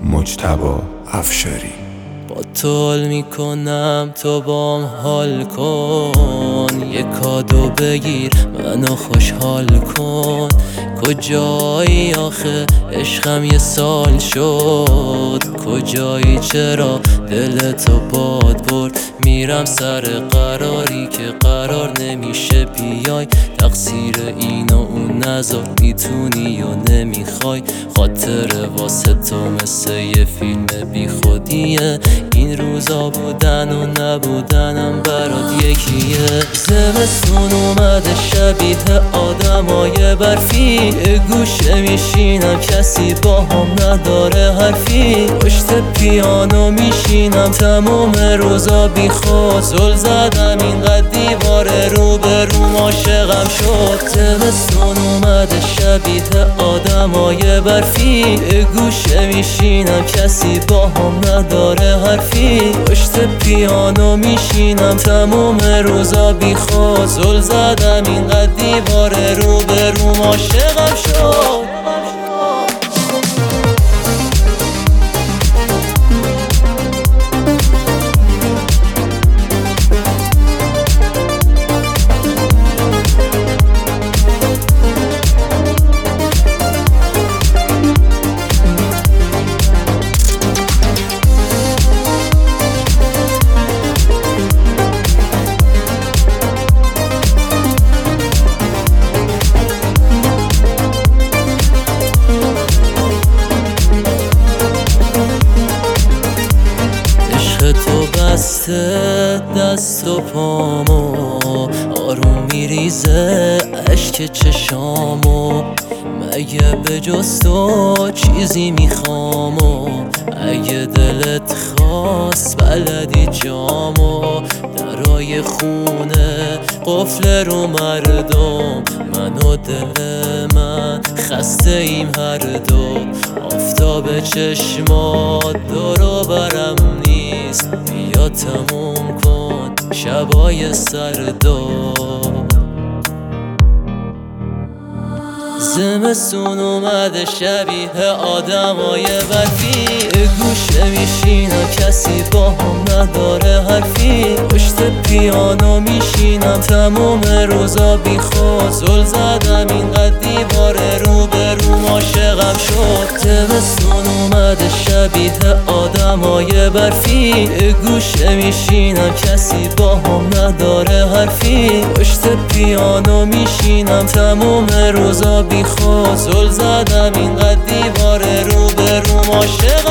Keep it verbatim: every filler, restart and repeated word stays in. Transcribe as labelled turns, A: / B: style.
A: مجتبی افشاری.
B: با تو حال میکنم تو بام حال کن، یه کادو بگیر منو خوشحال کن. کجایی آخه عشقم یه سال شد، کجایی چرا دلتو باد برد. میرم سر قراری که قرار نمیشه بیای، تقصیر این و اون نذار میتونی یا نمیخوای. خاطر واسه تو مثل یه فیلم بی خودیه، این روزا بودن و نبودنم برات یکیه. زمستون اومده شبیه آدمای برفی، گوشه میشینم کسی با هم نداره حرفی. پشت پیانو میشینم تموم روزا بی خود، زل زدم اینقدر دیواره رو به روم عاشقم شد. زمستون اومده شبیه آدمای برفی، گوشه میشینم کسی با هم نداره حرفی. پشت پیانو میشینم تموم روزا بی خود، زل زدم اینقدر دیواره رو به روم عاشقم شد. تو بسته دست و پامو، آروم میریزه اشک چشامو. مگه به جز تو چیزی میخوامو، اگه دلت خواست بلدی جامو. درای خونه قفل رو مردم، من و دل من خسته ایم هر دو. آفتاب چشمات دور برم نیست، بیا تموم کن شبای سردو. زمستون اومده شبیه آدمای برفی، گوشه میشینم کسی با هم نداره حرفی. پشت پیانو میشینم تموم روزا بی خود، زل زدم اینقدر دیواره رو به روم عاشقم شد. زمستون اومده شبیه آدمای برفی، گوشه میشینم کسی با هم نداره حرفی. پشت پیانو میشینم تموم روزا بی خود، زل زدم اینقدر دیواره رو به روم عاشقم